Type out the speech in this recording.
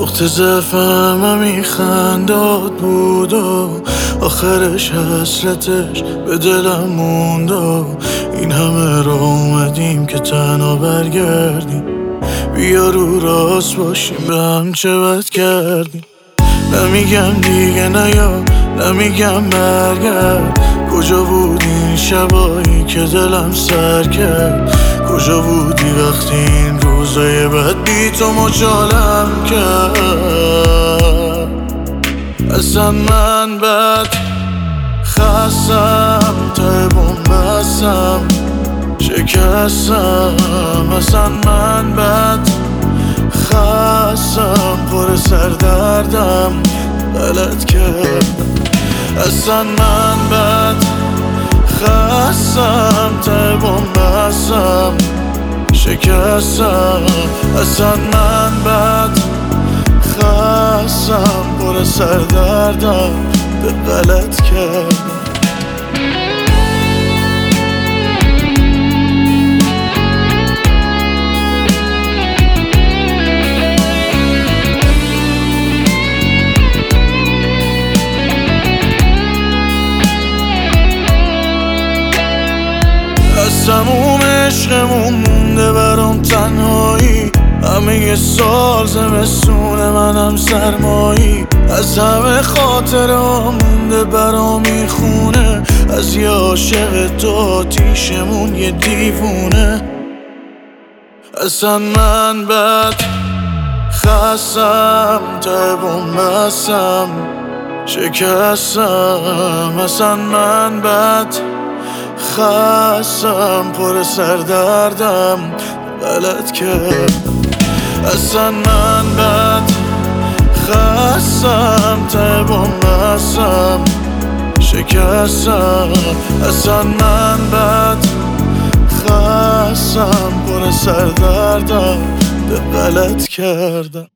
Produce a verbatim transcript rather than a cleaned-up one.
نقطه ضعفم میخنداد بود و آخرش حسرتش به دلم موند و این همه را اومدیم که تنها برگردیم. بیا رو راست باشیم به هم چه بد کردیم. نمیگم دیگه نیا، نمیگم برگرد. کجا بودی این شبایی که دلم سر کرد؟ کجا بودی وقتی این روزای بد بی تو مجالم کرد؟ اصلا من بد خستم، ته بومبستم، شکستم. اصلا من بد خستم، پر سردردم، غلط کردم. اصلا من بد خستم، ته بومبستم، شکستم. اصلا من بد خستم، پر سردردم، به غلط کردم. از تموم عشقمون مونده برام تنهایی. همه یه سال زمستون منم سرمایی. از همه خاطره مونده برام این خونه. از یه عاشق تو آتیشمون یه دیوونه. اصلا من بد خستم، ته بومبستم، شکستم. اصلا من بد خستم، پر سردردم، غلط کردم. اصلا من بد خستم، ته بومبستم، شکستم. اصلا من بد خستم، پر سردردم، به غلط کردم.